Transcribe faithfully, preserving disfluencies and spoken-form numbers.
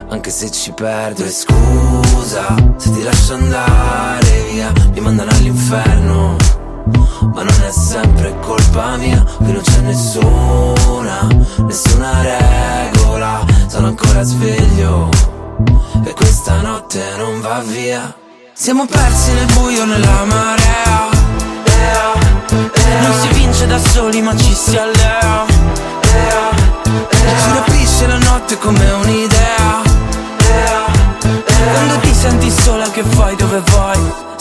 anche se ci perdo. E scusa se ti lascio andare via, mi mandano all'inferno, ma non è sempre colpa mia. Qui non c'è nessuna, nessuna regola. Sono ancora sveglio e questa notte non va via. Siamo persi nel buio, nella marea. Non si vince da soli ma ci si allea. Ci rapisce la notte come un'idea. Quando ti senti sola che fai, dove vai?